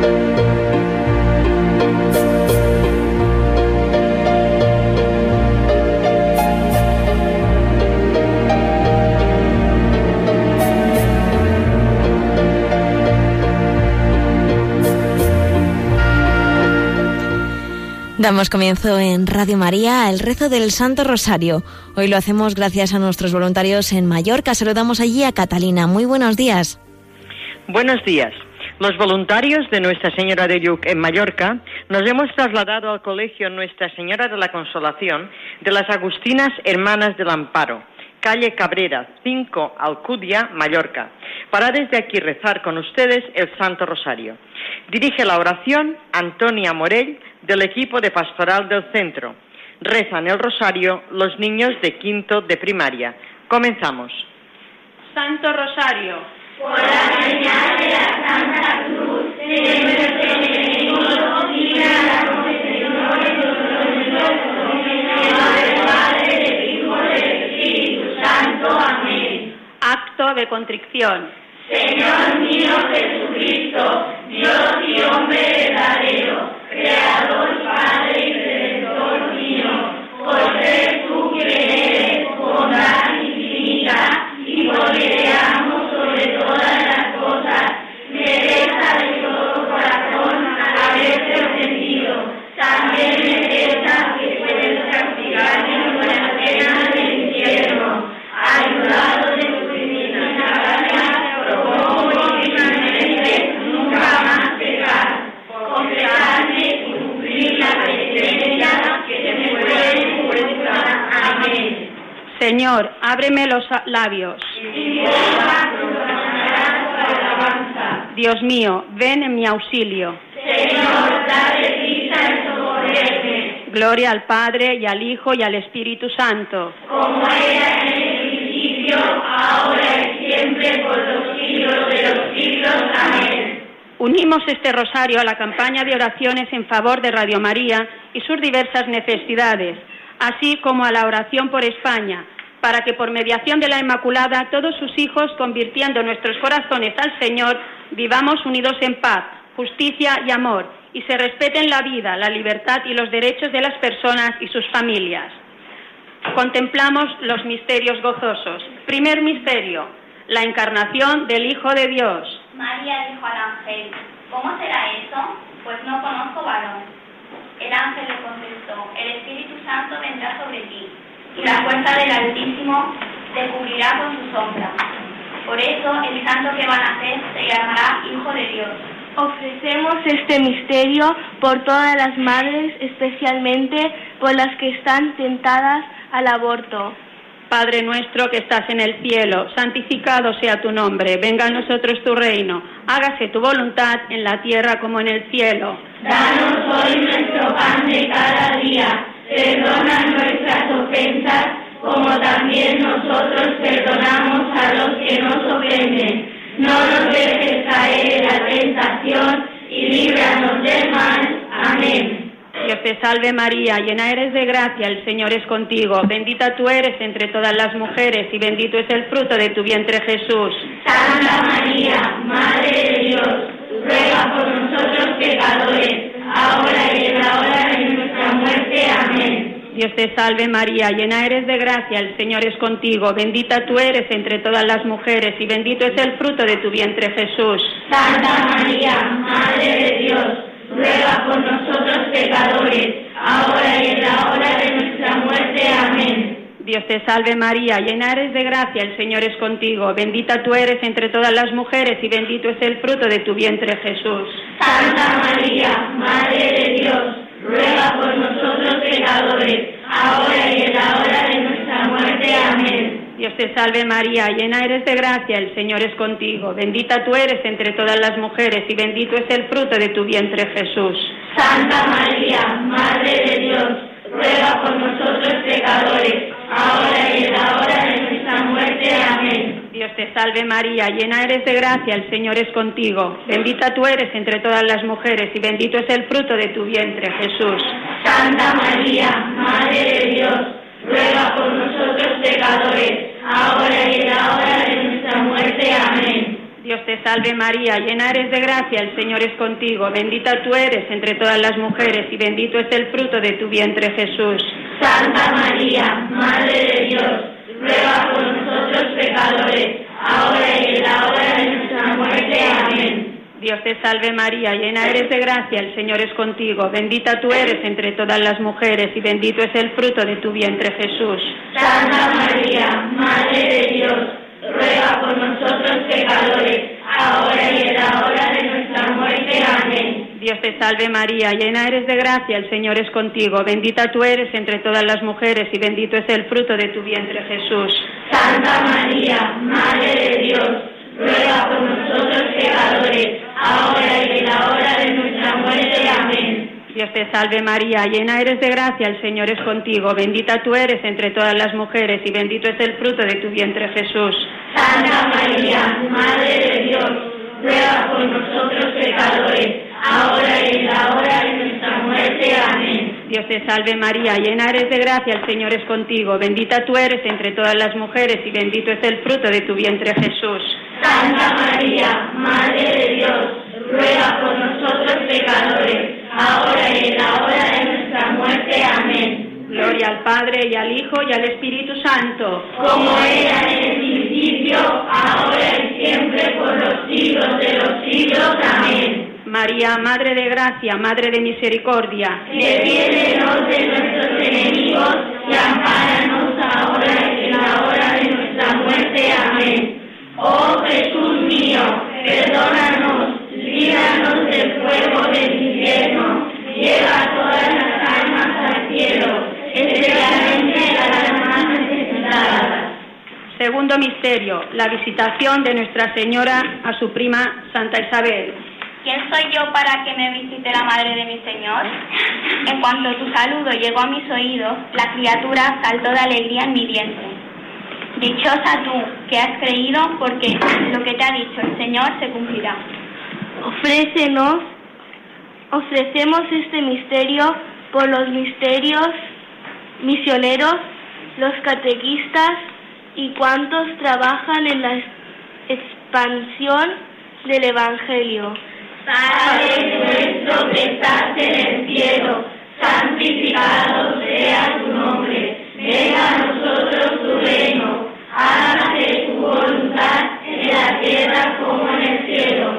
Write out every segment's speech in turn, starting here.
Damos comienzo en Radio María al rezo del Santo Rosario. Hoy lo hacemos gracias a nuestros voluntarios en Mallorca. Saludamos allí a Catalina. Muy buenos días. Buenos días. Los voluntarios de Nuestra Señora de Lluc en Mallorca nos hemos trasladado al colegio Nuestra Señora de la Consolación de las Agustinas Hermanas del Amparo, calle Cabrera, 5, Alcudia, Mallorca, para desde aquí rezar con ustedes el Santo Rosario. Dirige la oración Antonia Morell, del equipo de pastoral del centro. Rezan el rosario los niños de quinto de primaria. Comenzamos. Santo Rosario. Por la señal de la Santa Cruz de nuestros enemigos, libra la Señor de del Padre, del Hijo y del Espíritu Santo. Amén. Acto de contrición. Señor mío Jesucristo, Dios y hombre verdadero, Creador, Padre y Redentor mío, por ser tú quien eres bondad infinita y porque te amo sobre todas las cosas, me resta de todo corazón haberte ofendido. También me resta que puedes castigarme con la pena del infierno. Ayudado de tu divina gracia, propongo firmemente nunca más pecar, confesarme y cumplir la penitencia que se me fue impuesta. Amén. Señor, ábreme los labios. Dios mío, ven en mi auxilio. Señor, dale prisa en socorrerme. Gloria al Padre, y al Hijo, y al Espíritu Santo. Como era en el principio, ahora y siempre, por los siglos de los siglos. Amén. Unimos este rosario a la campaña de oraciones en favor de Radio María y sus diversas necesidades, así como a la oración por España, para que por mediación de la Inmaculada todos sus hijos, convirtiendo nuestros corazones al Señor, vivamos unidos en paz, justicia y amor, y se respeten la vida, la libertad y los derechos de las personas y sus familias. Contemplamos los misterios gozosos. Primer misterio, la encarnación del Hijo de Dios. María dijo al ángel: ¿cómo será eso? Pues no conozco varón. El ángel le contestó: el Espíritu Santo vendrá sobre ti, y la fuerza del Altísimo te cubrirá con su sombra. Por eso el santo que va a nacer se llamará Hijo de Dios. Ofrecemos este misterio por todas las madres, especialmente por las que están tentadas al aborto. Padre nuestro que estás en el cielo, santificado sea tu nombre, venga a nosotros tu reino, hágase tu voluntad en la tierra como en el cielo. Danos hoy nuestro pan de cada día, perdona nuestras ofensas, como también nosotros perdonamos a los que nos ofenden. No nos dejes caer en la tentación y líbranos del mal. Amén. Dios te salve María, llena eres de gracia, el Señor es contigo. Bendita tú eres entre todas las mujeres y bendito es el fruto de tu vientre Jesús. Santa María, Madre de Dios, ruega por nosotros pecadores, ahora y en la hora de nuestra muerte. Amén. Dios te salve María, llena eres de gracia, el Señor es contigo. Bendita tú eres entre todas las mujeres y bendito es el fruto de tu vientre Jesús. Santa María, Madre de Dios, ruega por nosotros pecadores, ahora y en la hora de nuestra muerte. Amén. Dios te salve María, llena eres de gracia, el Señor es contigo. Bendita tú eres entre todas las mujeres y bendito es el fruto de tu vientre Jesús. Santa María, Madre de Dios, ruega por nosotros pecadores, ahora y en la hora de nuestra muerte. Amén. Dios te salve María, llena eres de gracia, el Señor es contigo. Bendita tú eres entre todas las mujeres y bendito es el fruto de tu vientre Jesús. Santa María, Madre de Dios, ruega por nosotros pecadores, ahora y en la hora de nuestra muerte. Amén. Dios te salve María, llena eres de gracia, el Señor es contigo. Bendita tú eres entre todas las mujeres y bendito es el fruto de tu vientre Jesús. Santa María, Madre de Dios, ruega por nosotros pecadores, ahora y en la hora de nuestra muerte. Amén. Dios te salve María, llena eres de gracia, el Señor es contigo, bendita tú eres entre todas las mujeres y bendito es el fruto de tu vientre Jesús. Santa María, Madre de Dios, ruega por nosotros pecadores, ahora y en la hora de nuestra muerte. Amén. Dios te salve María, llena eres de gracia, el Señor es contigo, bendita tú eres entre todas las mujeres y bendito es el fruto de tu vientre Jesús. Santa María, Madre de Dios, ruega por nosotros pecadores, ahora y en la hora de nuestra muerte. Amén. Dios te salve María, llena eres de gracia, el Señor es contigo, bendita tú eres entre todas las mujeres y bendito es el fruto de tu vientre Jesús. Santa María, Madre de Dios, ruega por nosotros pecadores, ahora y en la hora de nuestra muerte. Amén. Dios te salve María, llena eres de gracia, el Señor es contigo, bendita tú eres entre todas las mujeres y bendito es el fruto de tu vientre Jesús. Santa María, Madre de Dios, ruega por nosotros pecadores, ahora y en la hora de nuestra muerte. Amén. Dios te salve María, llena eres de gracia, el Señor es contigo, bendita tú eres entre todas las mujeres y bendito es el fruto de tu vientre Jesús. Santa María, Madre de Dios, ruega por nosotros pecadores, ahora y en la hora de nuestra muerte. Amén. Gloria al Padre y al Hijo y al Espíritu Santo, como era en el principio, ahora y siempre, por los siglos de los siglos. Amén. María, Madre de Gracia, Madre de Misericordia, defiéndenos de nuestros enemigos y ampáranos ahora y en la hora de nuestra muerte. Amén. Oh Jesús mío, perdónanos, líbranos del fuego del infierno, lleva todas las almas al cielo, especialmente a las más necesitadas. Segundo misterio, la visitación de Nuestra Señora a su prima Santa Isabel. ¿Quién soy yo para que me visite la madre de mi Señor? En cuanto tu saludo llegó a mis oídos, la criatura saltó de alegría en mi vientre. Dichosa tú, que has creído, porque lo que te ha dicho el Señor se cumplirá. Ofrecemos este misterio por los misterios misioneros, los catequistas y cuantos trabajan en la expansión del Evangelio. Padre nuestro que estás en el cielo, santificado sea tu nombre. Venga a nosotros tu reino. Hágase tu voluntad en la tierra como en el cielo.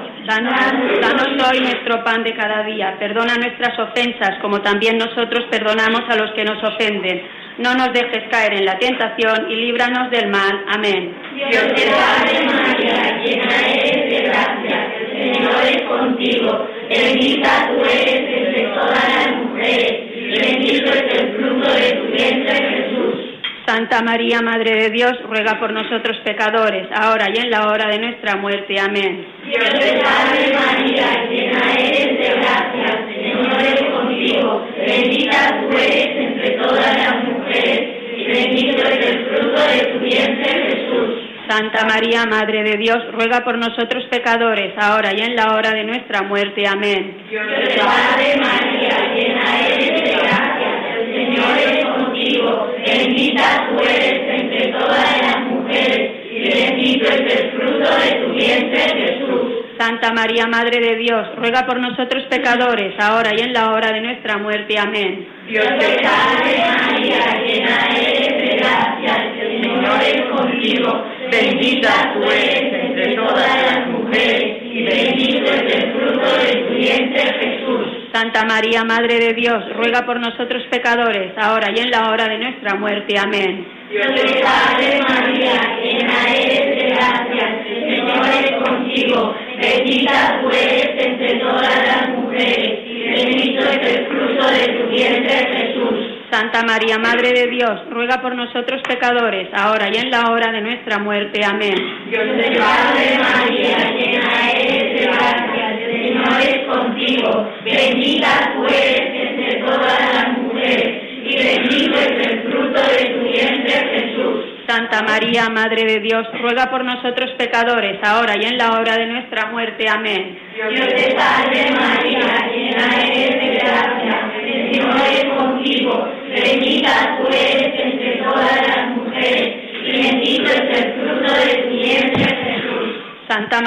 Danos hoy nuestro pan de cada día. Perdona nuestras ofensas, como también nosotros perdonamos a los que nos ofenden. No nos dejes caer en la tentación y líbranos del mal. Amén. Dios te salve María, llena eres de gracia, el Señor es contigo. Bendita tú eres entre todas las mujeres y bendito es el fruto de tu vientre Jesús. Santa María, Madre de Dios, ruega por nosotros pecadores, ahora y en la hora de nuestra muerte. Amén. Dios te salve María, llena eres de gracia, el Señor es contigo. Bendita tú eres entre todas las mujeres y bendito es el fruto de tu vientre Jesús. Santa María, Madre de Dios, ruega por nosotros pecadores, ahora y en la hora de nuestra muerte. Amén. Dios te salve María, llena eres de gracia, el Señor es contigo. Bendita tú eres entre todas las mujeres y bendito es el fruto de tu vientre Jesús. Santa María, Madre de Dios, ruega por nosotros pecadores, ahora y en la hora de nuestra muerte. Amén. Dios te salve María, llena eres de gracia, el Señor es contigo. Bendita tú eres entre todas las mujeres y bendito es el fruto de tu vientre Jesús. Santa María, Madre de Dios, ruega por nosotros pecadores, ahora y en la hora de nuestra muerte. Amén. Dios te salve María, llena eres de gracia, el Señor es contigo. Bendita tú eres entre todas las mujeres y bendito es el fruto de tu vientre Jesús. Santa María, Madre de Dios, ruega por nosotros pecadores, ahora y en la hora de nuestra muerte. Amén. Dios te salve María, llena eres de gracia, el Señor es contigo. Bendita tú eres entre todas las mujeres y bendito es el fruto de tu vientre Jesús. Santa María, Madre de Dios, ruega por nosotros pecadores, ahora y en la hora de nuestra muerte. Amén. Dios te salve María, llena eres de gracia, el Señor es contigo. Bendita tú eres entre todas las mujeres y bendito es el fruto de tu vientre Jesús. Santa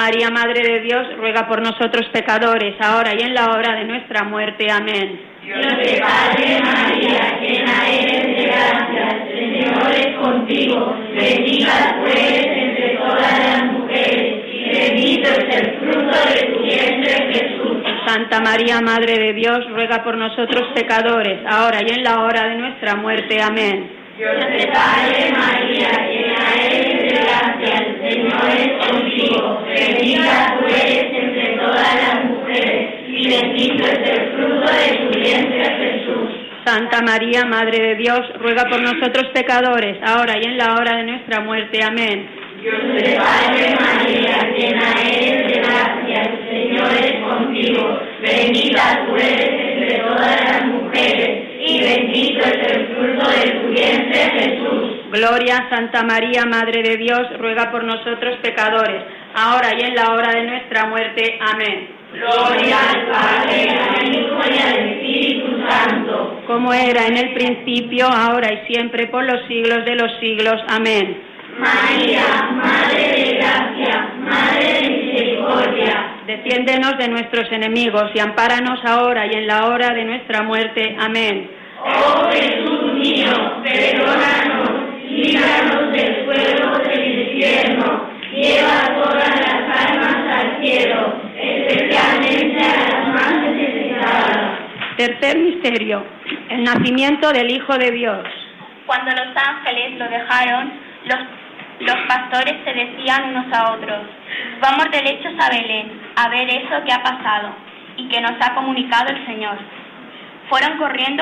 María, Madre de Dios, ruega por nosotros pecadores, ahora y en la hora de nuestra muerte. Amén. Dios te Padre María, llena eres de gracia, el Señor es contigo, bendita tú eres entre todas las mujeres, y bendito es el fruto de tu vientre, Jesús. Santa María, Madre de Dios, ruega por nosotros pecadores, ahora y en la hora de nuestra muerte. Amén. Dios te Padre María, llena eres de gracia, el Señor es contigo, bendita tú eres entre todas las mujeres, y bendito es el fruto de tu vientre, Jesús. Santa María, Madre de Dios, ruega por nosotros pecadores, ahora y en la hora de nuestra muerte. Amén. Dios te Padre María, llena eres de gracia, el Señor es contigo, bendita tú eres entre todas las mujeres, y bendito es el fruto de tu vientre, Jesús. Gloria, Santa María, Madre de Dios, ruega por nosotros pecadores, ahora y en la hora de nuestra muerte. Amén. Gloria al Padre, al Hijo y al Espíritu Santo. Como era en el principio, ahora y siempre, por los siglos de los siglos. Amén. María, Madre de gracia, Madre de misericordia. Defiéndenos de nuestros enemigos y ampáranos ahora y en la hora de nuestra muerte. Amén. Oh Jesús mío, perdónanos, líbranos del fuego del infierno, lleva todas las almas al cielo, especialmente a las más necesitadas. Tercer misterio, el nacimiento del Hijo de Dios. Cuando los ángeles lo dejaron, los pastores se decían unos a otros: vamos derechos a Belén, a ver eso que ha pasado y que nos ha comunicado el Señor. Fueron corriendo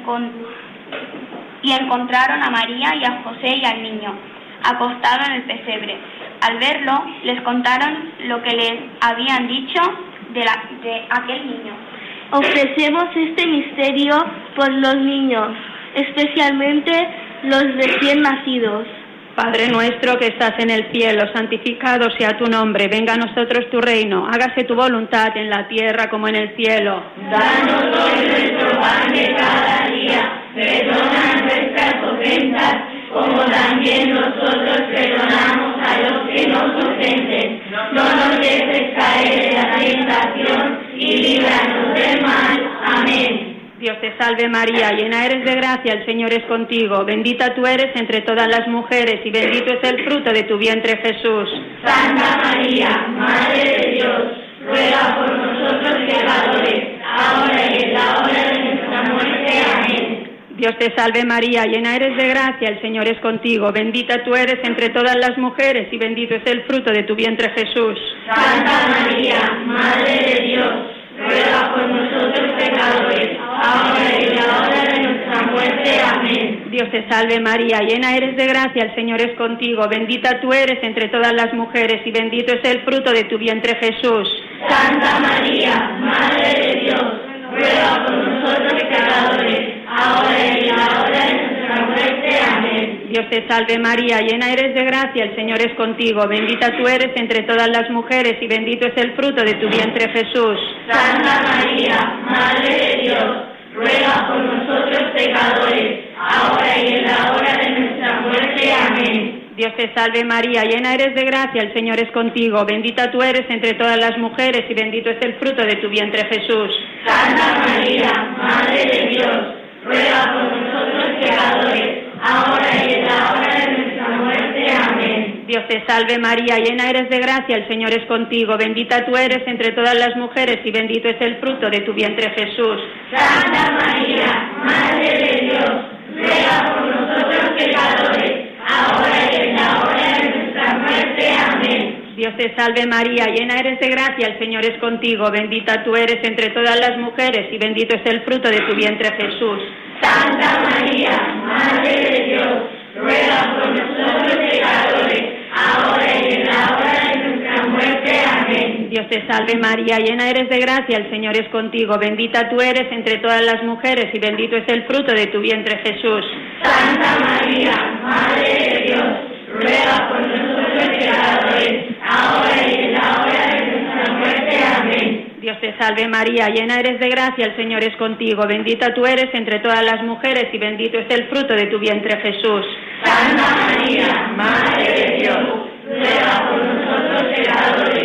y encontraron a María y a José y al niño, acostado en el pesebre. Al verlo, les contaron lo que les habían dicho de aquel niño. Ofrecemos este misterio por los niños, especialmente los recién nacidos. Padre nuestro que estás en el cielo, santificado sea tu nombre, venga a nosotros tu reino, hágase tu voluntad en la tierra como en el cielo. Danos hoy nuestro pan de cada día, perdona nuestras ofensas, como también nosotros perdonamos a los que nos ofenden. No nos dejes caer en la tentación y líbranos del mal. Amén. Dios te salve María, llena eres de gracia, el Señor es contigo, bendita tú eres entre todas las mujeres y bendito es el fruto de tu vientre Jesús. Santa María, Madre de Dios, ruega por nosotros pecadores, ahora y en la hora de nuestra muerte. Amén. Dios te salve María, llena eres de gracia, el Señor es contigo, bendita tú eres entre todas las mujeres y bendito es el fruto de tu vientre Jesús. Santa María, Madre de Dios, ruega por nosotros pecadores, ahora y en la hora de nuestra muerte. Amén. Dios te salve María, llena eres de gracia, el Señor es contigo, bendita tú eres entre todas las mujeres y bendito es el fruto de tu vientre Jesús. Santa María, Madre de Dios, ruega por nosotros pecadores, ahora y en la hora de nuestra muerte. Amén. Dios te salve María, llena eres de gracia, el Señor es contigo, bendita tú eres entre todas las mujeres y bendito es el fruto de tu vientre Jesús. Santa María, Madre de Dios, ruega por nosotros pecadores, ahora y en la hora de nuestra muerte. Amén. Dios te salve María, llena eres de gracia, el Señor es contigo, bendita tú eres entre todas las mujeres y bendito es el fruto de tu vientre Jesús. Santa María, Madre de Dios, ruega por nosotros pecadores, ahora y en la hora de nuestra muerte. Amén. Dios te salve María, llena eres de gracia, el Señor es contigo, bendita tú eres entre todas las mujeres y bendito es el fruto de tu vientre Jesús. Santa María, Madre de Dios, ruega por nosotros pecadores, ahora y en la hora de nuestra muerte. Amén. Dios te salve María, llena eres de gracia, el Señor es contigo, bendita tú eres entre todas las mujeres y bendito es el fruto de tu vientre Jesús. Santa María, Madre de Dios, ruega por nosotros pecadores, ahora y en la hora de nuestra muerte. Amén. Dios te salve María, llena eres de gracia, el Señor es contigo, bendita tú eres entre todas las mujeres y bendito es el fruto de tu vientre Jesús. Santa María, Madre de Dios, ruega por nosotros pecadores, ahora y en la hora de nuestra muerte. Amén. Dios te salve María, llena eres de gracia, el Señor es contigo, bendita tú eres entre todas las mujeres y bendito es el fruto de tu vientre Jesús. Santa María, Madre de Dios, ruega por nosotros pecadores,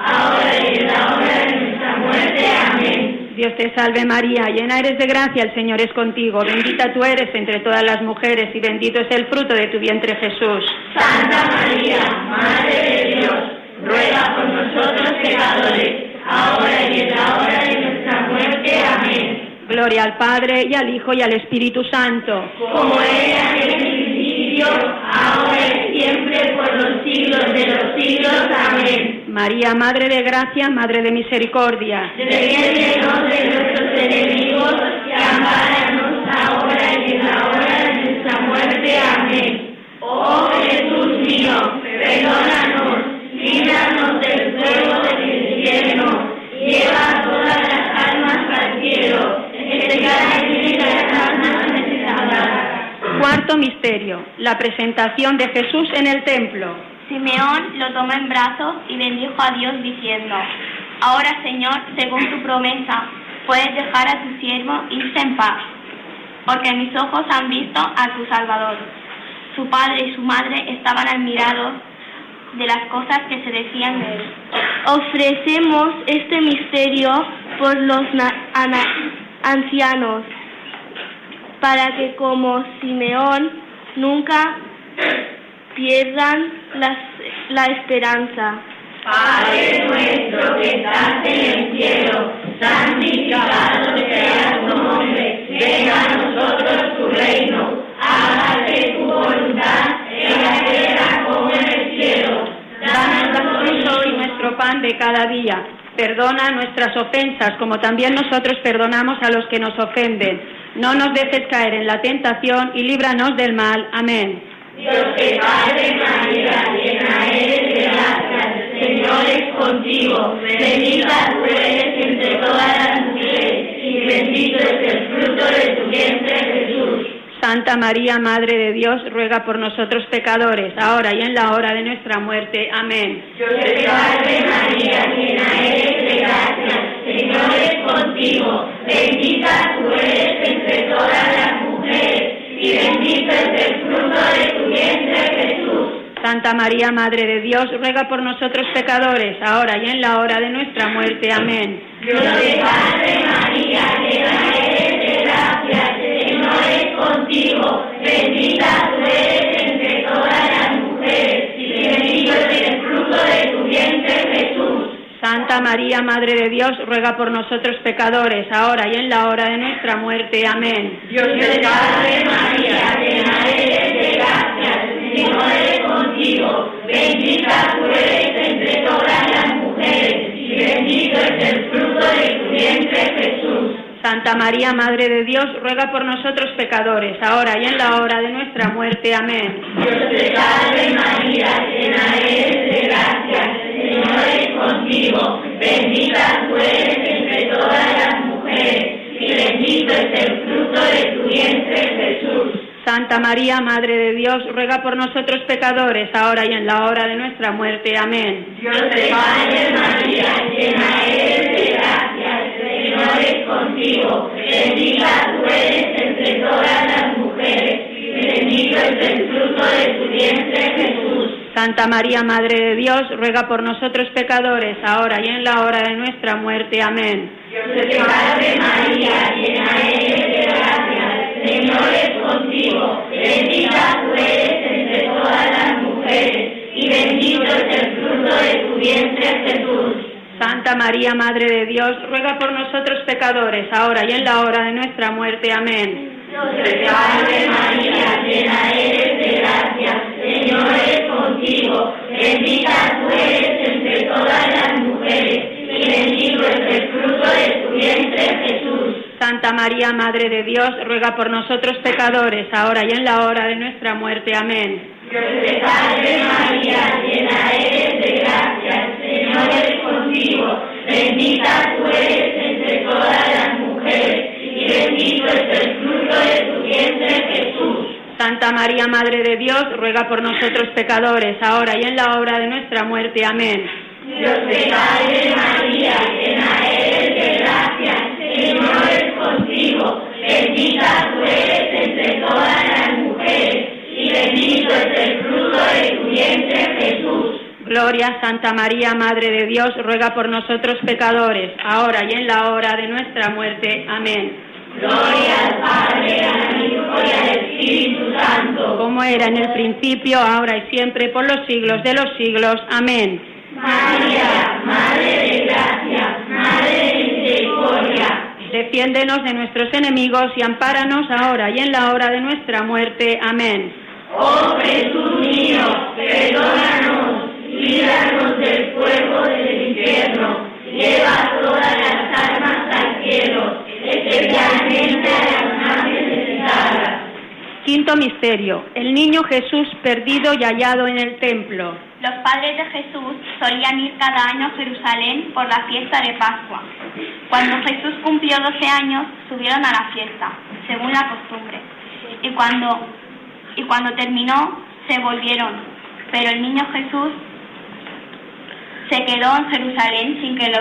ahora y en la hora de nuestra muerte. Amén. Dios te salve María, llena eres de gracia, el Señor es contigo, bendita tú eres entre todas las mujeres y bendito es el fruto de tu vientre Jesús. Santa María, Madre de Dios, ruega por nosotros pecadores, ahora y en la hora de nuestra muerte. Amén. Gloria al Padre, y al Hijo, y al Espíritu Santo. Como era en el principio, ahora y siempre, por los siglos de los siglos. Amén. María, Madre de Gracia, Madre de Misericordia. Defiéndenos de nuestros enemigos y ampáranos ahora y en la hora de nuestra muerte. Amén. Oh Jesús mío, perdónanos, líbranos del fuego del infierno, lleva a todas las almas al cielo, especialmente las almas necesitadas. Cuarto misterio, la presentación de Jesús en el templo. Simeón lo tomó en brazos y bendijo a Dios diciendo: Ahora, Señor, según tu promesa, puedes dejar a tu siervo irse en paz, porque mis ojos han visto a tu Salvador. Su padre y su madre estaban admirados de las cosas que se decían de él. Ofrecemos este misterio por los ancianos, para que como Simeón nunca pierdan la esperanza. Padre nuestro que estás en el cielo, santificado sea tu nombre, venga a nosotros tu reino, hágase tu voluntad en la tierra como en el cielo. Danos hoy nuestro pan de cada día. Perdona nuestras ofensas, como también nosotros perdonamos a los que nos ofenden. No nos dejes caer en la tentación y líbranos del mal. Amén. Dios te Padre María, llena eres de gracia, el Señor es contigo, bendita tú eres entre todas las mujeres, y bendito es el fruto de tu vientre Jesús. Santa María, Madre de Dios, ruega por nosotros pecadores, ahora y en la hora de nuestra muerte. Amén. Dios te Padre María, llena eres de gracia, el Señor es contigo, bendita tú eres entre todas las mujeres, y bendito es el fruto de tu vientre Jesús. Santa María, Madre de Dios, ruega por nosotros pecadores, ahora y en la hora de nuestra muerte. Amén. Dios te Padre María, llena eres de gracia, el Señor es contigo, bendita tú eres entre todas las mujeres, y bendito es el fruto de tu vientre Jesús. Santa María, Madre de Dios, ruega por nosotros pecadores, ahora y en la hora de nuestra muerte. Amén. Dios te Padre María, llena eres de gracia, el Señor es contigo, bendita tú eres entre todas las mujeres, y bendito es el fruto de tu vientre Jesús. Santa María, Madre de Dios, ruega por nosotros pecadores, ahora y en la hora de nuestra muerte. Amén. Dios te Padre María, llena eres de gracia, el Señor es contigo, bendita tú eres entre todas las mujeres, y bendito es el fruto de tu vientre Jesús. Santa María, Madre de Dios, ruega por nosotros pecadores, ahora y en la hora de nuestra muerte. Amén. Dios te Padre María, llena eres de gracia, el Señor es contigo, bendita tú eres entre todas las mujeres, y bendito es el fruto de tu vientre Jesús. Santa María, Madre de Dios, ruega por nosotros pecadores, ahora y en la hora de nuestra muerte. Amén. Dios te Padre María, llena eres de gracia, el Señor es contigo, bendita tú eres entre todas las mujeres, y bendito es el fruto de tu vientre Jesús. Santa María, Madre de Dios, ruega por nosotros pecadores, ahora y en la hora de nuestra muerte. Amén. Dios te Padre María, llena eres de gracia, el Señor es contigo, bendita tú eres entre todas las mujeres, y bendito es el fruto de tu vientre Jesús. Santa María, Madre de Dios, ruega por nosotros pecadores, ahora y en la hora de nuestra muerte. Amén. Dios te Padre María, llena eres de gracia, el Señor es contigo, bendita tú eres entre todas las mujeres, y bendito es el fruto de tu vientre Jesús. Santa María, Madre de Dios, ruega por nosotros pecadores, ahora y en la hora de nuestra muerte. Amén. Dios te Padre María, llena eres de gracia, el Señor es contigo, bendita tú eres entre todas las mujeres, y bendito es el fruto de tu vientre Jesús. Gloria gloria. Santa María, Madre de Dios, ruega por nosotros pecadores, ahora y en la hora de nuestra muerte. Amén. Gloria al Padre, al Hijo y al Espíritu Santo. Como era en el principio, ahora y siempre, por los siglos de los siglos. Amén. María, Madre de Gracia, Madre de Misericordia. Defiéndenos de nuestros enemigos y ampáranos ahora y en la hora de nuestra muerte. Amén. Oh Jesús mío, perdónanos, líbranos del fuego del infierno, lleva todas las almas al cielo, especialmente a las más necesitadas. Quinto misterio: el niño Jesús perdido y hallado en el templo. Los padres de Jesús solían ir cada año a Jerusalén por la fiesta de Pascua. Cuando Jesús cumplió 12 años, subieron a la fiesta, según la costumbre. Y cuando terminó, se volvieron. Pero el niño Jesús se quedó en Jerusalén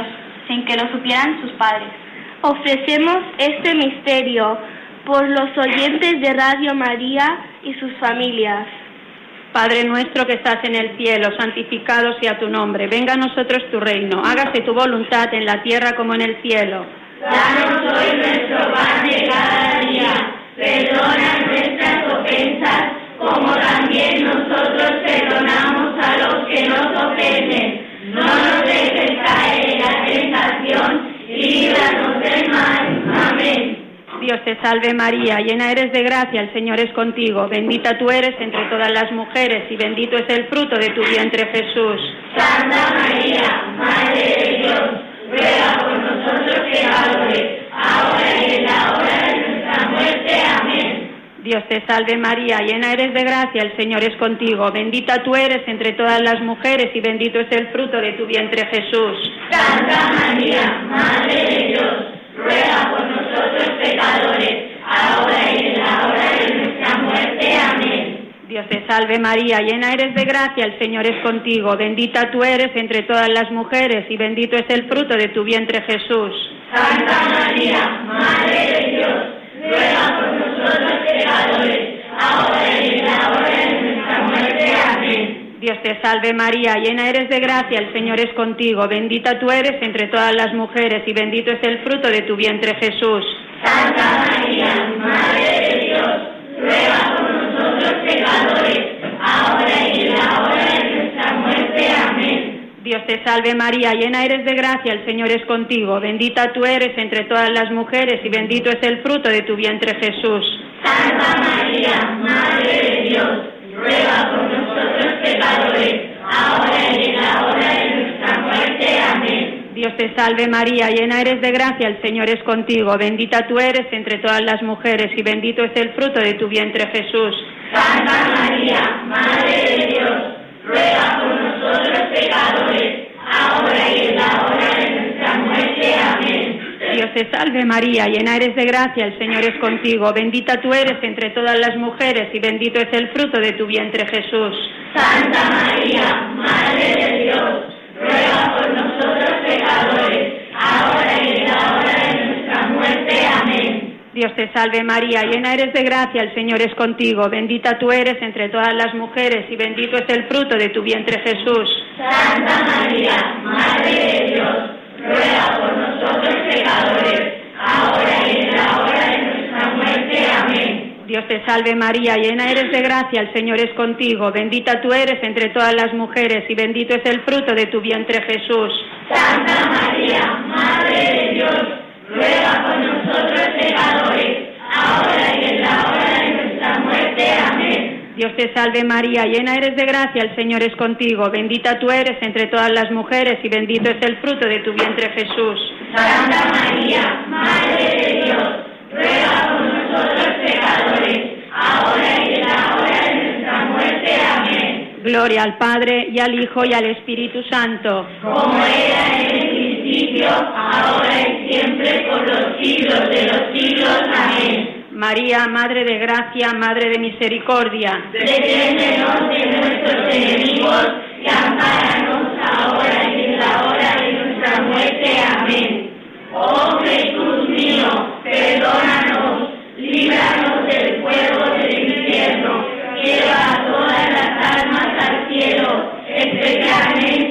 sin que lo supieran sus padres. Ofrecemos este misterio por los oyentes de Radio María y sus familias. Padre nuestro que estás en el cielo, santificado sea tu nombre. Venga a nosotros tu reino. Hágase tu voluntad en la tierra como en el cielo. Danos hoy nuestro pan de cada día. Perdona nuestras ofensas, como también nosotros perdonamos a los que nos ofenden. No nos dejes caer en la tentación, líbranos del mal. Amén. Dios te salve María, llena eres de gracia, el Señor es contigo. Bendita tú eres entre todas las mujeres y bendito es el fruto de tu vientre, Jesús. Santa María, Madre de Dios, ruega por nosotros pecadores, ahora y en la hora de nuestra muerte. Amén. Dios te salve María, llena eres de gracia, el Señor es contigo. Bendita tú eres entre todas las mujeres y bendito es el fruto de tu vientre, Jesús. Santa María, Madre de Dios, ruega por nosotros pecadores, ahora y en la hora de nuestra muerte. Amén. Dios te salve María, llena eres de gracia, el Señor es contigo. Bendita tú eres entre todas las mujeres y bendito es el fruto de tu vientre, Jesús. Santa María, Madre de Dios, ruega por nosotros pecadores, ahora y en la hora de nuestra muerte. Amén. Dios te salve María, llena eres de gracia, el Señor es contigo. Bendita tú eres entre todas las mujeres y bendito es el fruto de tu vientre, Jesús. Santa María, Madre de Dios, ruega por nosotros pecadores, ahora y en la hora de nuestra muerte. Amén. Dios te salve María, llena eres de gracia, el Señor es contigo. Bendita tú eres entre todas las mujeres y bendito es el fruto de tu vientre, Jesús. Santa María, Madre de Dios, ruega por nosotros pecadores, ahora y en la hora de nuestra muerte. Amén. Dios te salve María, llena eres de gracia, el Señor es contigo. Bendita tú eres entre todas las mujeres y bendito es el fruto de tu vientre, Jesús. Santa María, Madre de Dios, ruega por nosotros pecadores, ahora y en la hora de nuestra muerte. Amén. Dios te salve María, llena eres de gracia, el Señor es contigo. Bendita tú eres entre todas las mujeres y bendito es el fruto de tu vientre, Jesús. Santa María, Madre de Dios, ruega por nosotros pecadores, ahora y en la hora de nuestra muerte. Amén. Dios te salve María, llena eres de gracia, el Señor es contigo. Bendita tú eres entre todas las mujeres y bendito es el fruto de tu vientre, Jesús. Santa María, Madre de Dios, ruega por nosotros pecadores, ahora y en la hora de nuestra muerte. Amén. Dios te salve María, llena eres de gracia, el Señor es contigo. Bendita tú eres entre todas las mujeres y bendito es el fruto de tu vientre, Jesús. Santa María, Madre de Dios, ruega por nosotros pecadores, ahora y en la hora de nuestra muerte. Amén. Dios te salve María, llena eres de gracia, el Señor es contigo. Bendita tú eres entre todas las mujeres y bendito es el fruto de tu vientre, Jesús. Santa María, Madre de Dios, ruega por nosotros pecadores, ahora y en la hora de nuestra muerte. Amén. Gloria al Padre, y al Hijo, y al Espíritu Santo. Como era en el principio, ahora y siempre, por los siglos de los siglos. Amén. María, Madre de Gracia, Madre de Misericordia. Defiéndenos de nuestros enemigos y ampáranos ahora y en la hora de nuestra muerte. Amén. Oh Jesús mío, perdónanos, líbranos del fuego del infierno, lleva a todas las almas al cielo, especialmente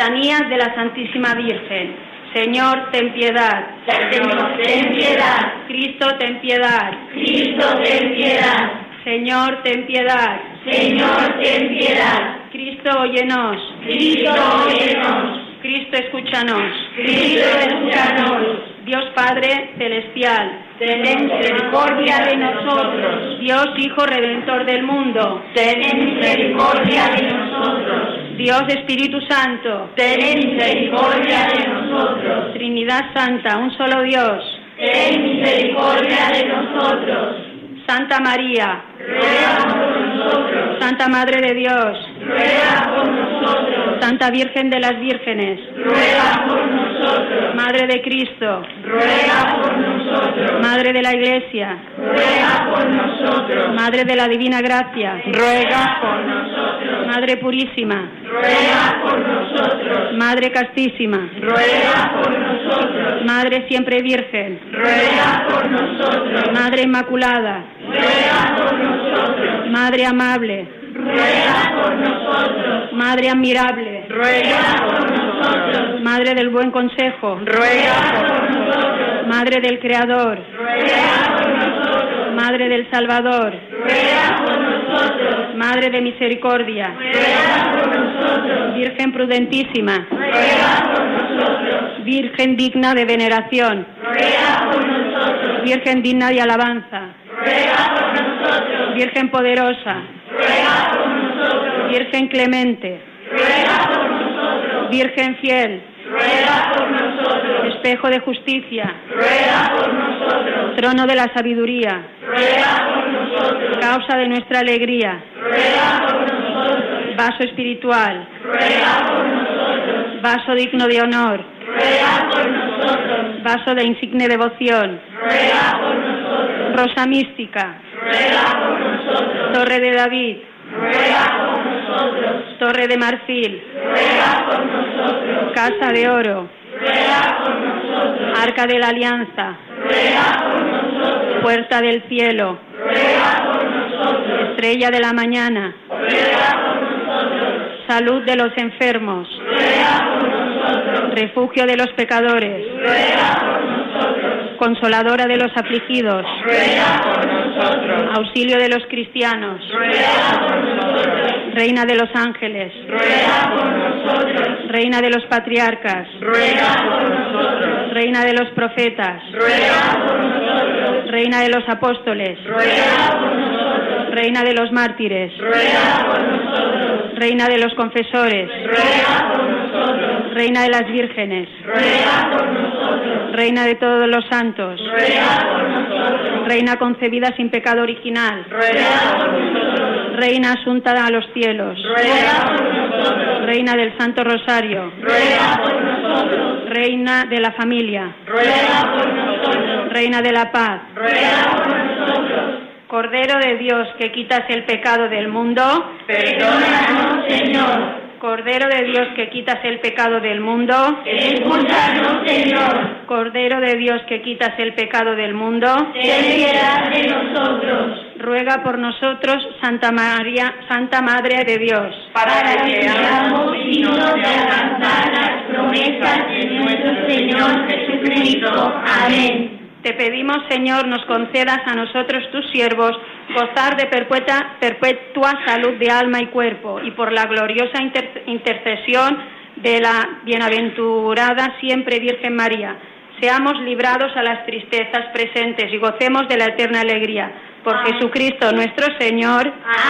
Letanías de la Santísima Virgen. Señor, ten piedad. Señor, ten piedad. Cristo, ten piedad. Cristo, ten piedad. Señor, ten piedad. Señor, ten piedad. Cristo, óyenos. Cristo, óyenos. Cristo, escúchanos. Cristo, escúchanos. Dios Padre celestial, ten misericordia de nosotros. Dios Hijo Redentor del mundo, ten misericordia de nosotros. Dios Espíritu Santo, ten misericordia de nosotros. Trinidad Santa, un solo Dios, ten misericordia de nosotros. Santa María, ruega por nosotros. Santa Madre de Dios, ruega por nosotros. Santa Virgen de las Vírgenes, ruega por nosotros. Madre de Cristo, ruega por nosotros. Madre de la Iglesia, ruega por nosotros. Madre de la Divina Gracia, ruega por nosotros. Madre Purísima, ruega por nosotros. Madre Castísima, ruega por nosotros. Madre Siempre Virgen, ruega por nosotros. Madre Inmaculada, ruega por nosotros. Madre Amable, ruega por nosotros. Madre Admirable, ruega por nosotros. Madre del Buen Consejo, ruega por nosotros. Madre del Creador, ruega por nosotros. Madre del Salvador, ruega por nosotros. Madre de Misericordia, ruega por nosotros. Virgen prudentísima, ruega por nosotros. Virgen digna de veneración, ruega por nosotros. Virgen digna de alabanza, ruega por nosotros. Virgen poderosa, ruega por nosotros. Virgen clemente, ruega por nosotros. Virgen fiel, ruega por nosotros. Espejo de justicia, ruega por nosotros. Trono de la sabiduría, ruega por nosotros. Causa de nuestra alegría, ruega por nosotros. Vaso espiritual, ruega por nosotros. Vaso digno de honor, ruega por nosotros. Vaso de insigne devoción, ruega por nosotros. Rosa mística, ruega por nosotros. Torre de David, ruega por nosotros. Torre de marfil, ruega por nosotros. Casa de oro, ruega por nosotros. Arca de la Alianza, ruega por nosotros. Puerta del cielo, ruega por nosotros. Estrella de la mañana, ruega por nosotros. Salud de los enfermos, ruega por nosotros. Refugio de los pecadores, ruega por nosotros. Consoladora de los afligidos, ruega por nosotros. Auxilio de los cristianos, ruega por nosotros. Reina de los ángeles, ruega por nosotros. Reina de los patriarcas, ruega por nosotros. Reina de los profetas, ruega por nosotros. Reina de los apóstoles, ruega por nosotros. Reina de los mártires, ruega por nosotros. Reina de los confesores, ruega por nosotros. Reina de las vírgenes, ruega por nosotros. Reina de todos los santos, ruega por nosotros. Reina concebida sin pecado original, ruega por nosotros. Reina asunta a los cielos, ruega por nosotros. Reina del Santo Rosario, ruega por nosotros. Reina de la familia, ruega por nosotros. Reina de la paz, ruega por nosotros. Cordero de Dios que quitas el pecado del mundo, perdónanos, Señor. Cordero de Dios que quitas el pecado del mundo, escúchanos, Señor. Cordero de Dios que quitas el pecado del mundo, ten piedad de nosotros. Ruega por nosotros, Santa María, Santa Madre de Dios, para que seamos dignos de alcanzar las promesas de nuestro Señor Jesucristo. Amén. Te pedimos, Señor, nos concedas a nosotros, tus siervos, gozar de perpetua salud de alma y cuerpo, y por la gloriosa intercesión de la bienaventurada siempre Virgen María, seamos librados a las tristezas presentes y gocemos de la eterna alegría. Por Amén. Jesucristo nuestro Señor.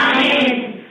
Amén.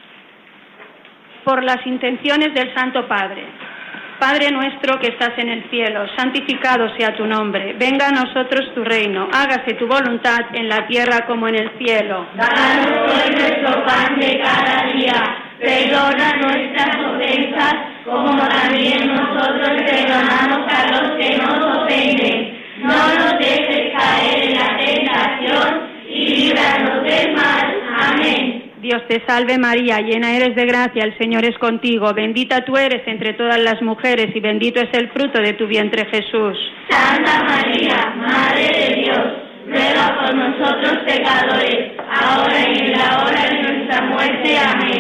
Por las intenciones del Santo Padre. Padre nuestro que estás en el cielo, santificado sea tu nombre. Venga a nosotros tu reino. Hágase tu voluntad en la tierra como en el cielo. Danos hoy nuestro pan de cada día. Perdona nuestras ofensas, como también nosotros perdonamos a los que nos ofenden. No nos dejes caer en la tentación y líbranos del mal. Amén. Dios te salve María, llena eres de gracia, el Señor es contigo, bendita tú eres entre todas las mujeres y bendito es el fruto de tu vientre Jesús. Santa María, Madre de Dios, ruega por nosotros pecadores, ahora y en la hora de nuestra muerte. Amén.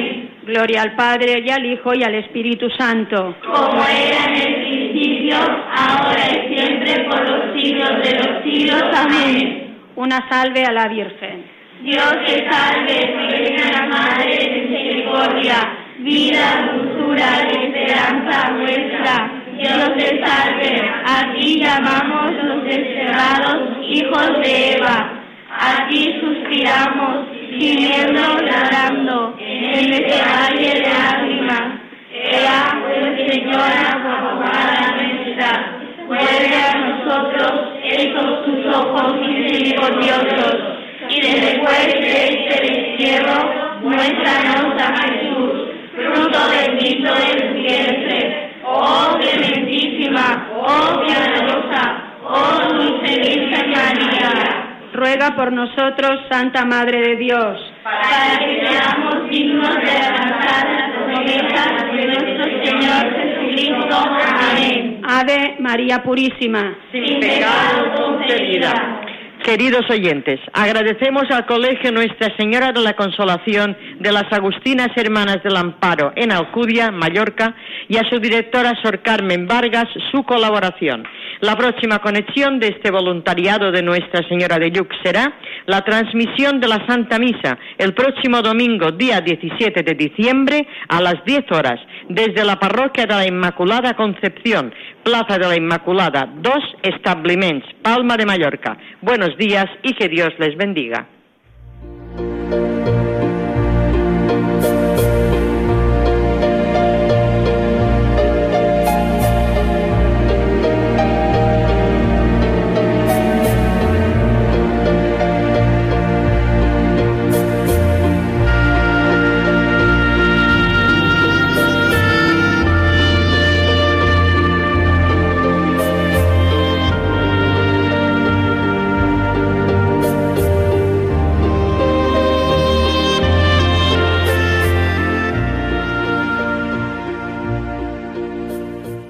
Gloria al Padre, y al Hijo, y al Espíritu Santo. Como era en el principio, ahora y siempre, por los siglos de los siglos. Amén. Una salve a la Virgen. Dios te salve, Reina Madre de Misericordia, vida, dulzura y esperanza nuestra. Dios te salve, a ti llamamos los desterrados hijos de Eva. A ti suspiramos, gimiendo y llorando, en este valle de lágrimas. Ea, pues Señora, abogada nuestra, vuelve a nosotros esos tus ojos misericordiosos, y después de este destierro, muéstranos a Jesús, fruto bendito de tu vientre. Oh clementísima, oh piadosa, oh dulce Virgen María. Ruega por nosotros, Santa Madre de Dios, para que seamos dignos de alcanzar las promesas de nuestro Señor Jesucristo. Amén. Ave María Purísima, sin pecado concebida. Queridos oyentes, agradecemos al Colegio Nuestra Señora de la Consolación de las Agustinas Hermanas del Amparo en Alcudia, Mallorca, y a su directora Sor Carmen Vargas su colaboración. La próxima conexión de este voluntariado de Nuestra Señora de Lluc será la transmisión de la Santa Misa el próximo domingo, día 17 de diciembre, a las 10 horas, desde la Parroquia de la Inmaculada Concepción, Plaza de la Inmaculada, 2 Establiments, Palma de Mallorca. Buenos días y que Dios les bendiga.